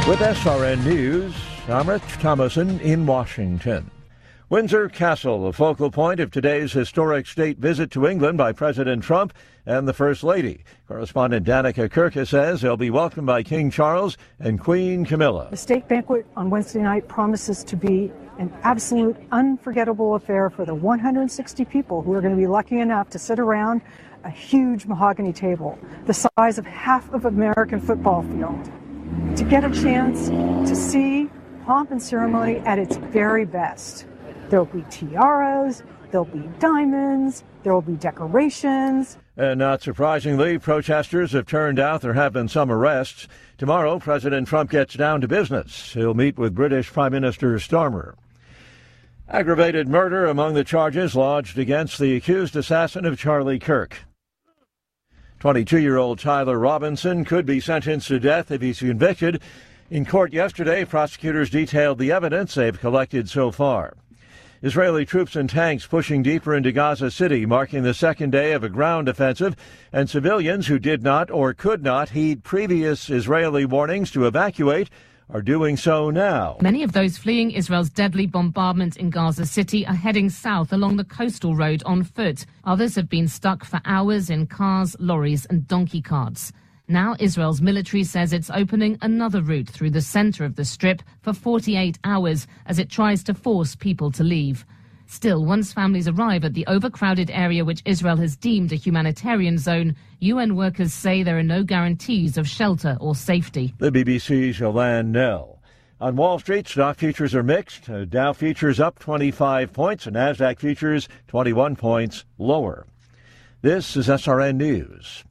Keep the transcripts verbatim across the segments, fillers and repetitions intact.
With S R N News, I'm Rich Thomason in Washington. Windsor Castle, a focal point of today's historic state visit to England by President Trump and the First Lady. Correspondent Danica Kirka says they'll be welcomed by King Charles and Queen Camilla. The state banquet on Wednesday night promises to be an absolute unforgettable affair for the one hundred sixty people who are going to be lucky enough to sit around a huge mahogany table, the size of half of an American football field, to get a chance to see pomp and ceremony at its very best. There'll be tiaras, there'll be diamonds, there will be decorations. And not surprisingly, protesters have turned out. There have been some arrests. Tomorrow, President Trump gets down to business. He'll meet with British Prime Minister Starmer. Aggravated murder among the charges lodged against the accused assassin of Charlie Kirk. twenty-two-year-old Tyler Robinson could be sentenced to death if he's convicted. In court yesterday, prosecutors detailed the evidence they've collected so far. Israeli troops and tanks pushing deeper into Gaza City, marking the second day of a ground offensive, and civilians who did not or could not heed previous Israeli warnings to evacuate are doing so now. Many of those fleeing Israel's deadly bombardment in Gaza City are heading south along the coastal road on foot. Others have been stuck for hours in cars, lorries and donkey carts. Now Israel's military says it's opening another route through the center of the Strip for forty-eight hours as it tries to force people to leave. Still, once families arrive at the overcrowded area which Israel has deemed a humanitarian zone, U N workers say there are no guarantees of shelter or safety. The B B C's Yolande Knell. On Wall Street, stock futures are mixed. Dow futures up twenty-five points and NASDAQ futures twenty-one points lower. This is S R N News.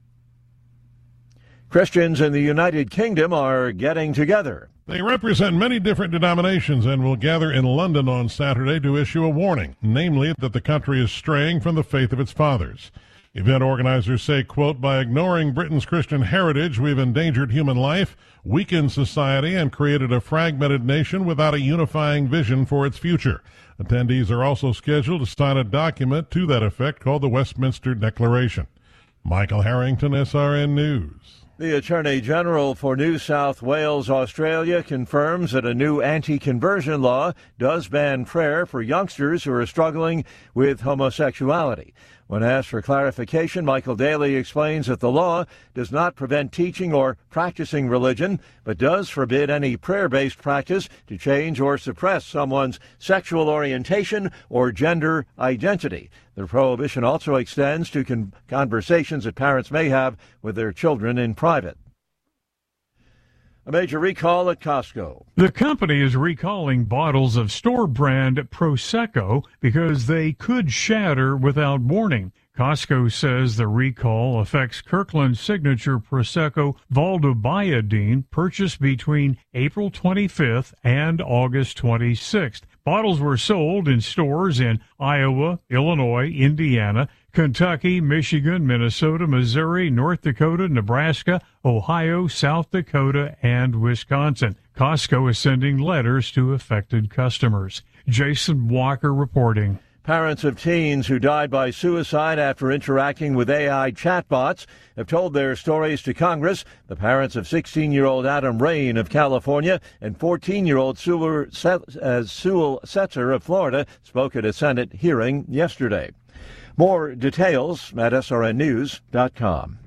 Christians in the United Kingdom are getting together. They represent many different denominations and will gather in London on Saturday to issue a warning, namely that the country is straying from the faith of its fathers. Event organizers say, quote, by ignoring Britain's Christian heritage, we've endangered human life, weakened society, and created a fragmented nation without a unifying vision for its future. Attendees are also scheduled to sign a document to that effect called the Westminster Declaration. Michael Harrington, S R N News. The Attorney General for New South Wales, Australia, confirms that a new anti-conversion law does ban prayer for youngsters who are struggling with homosexuality. When asked for clarification, Michael Daly explains that the law does not prevent teaching or practicing religion, but does forbid any prayer-based practice to change or suppress someone's sexual orientation or gender identity. The prohibition also extends to con- conversations that parents may have with their children in private. A major recall at Costco. The company is recalling bottles of store brand Prosecco because they could shatter without warning. Costco says the recall affects Kirkland's signature Prosecco Valdobayadine purchased between April twenty-fifth and August twenty-sixth. Bottles were sold in stores in Iowa, Illinois, Indiana, Kentucky, Michigan, Minnesota, Missouri, North Dakota, Nebraska, Ohio, South Dakota, and Wisconsin. Costco is sending letters to affected customers. Jason Walker reporting. Parents of teens who died by suicide after interacting with A I chatbots have told their stories to Congress. The parents of sixteen-year-old Adam Rain of California and fourteen-year-old Sewell Setzer of Florida spoke at a Senate hearing yesterday. More details at S R N news dot com.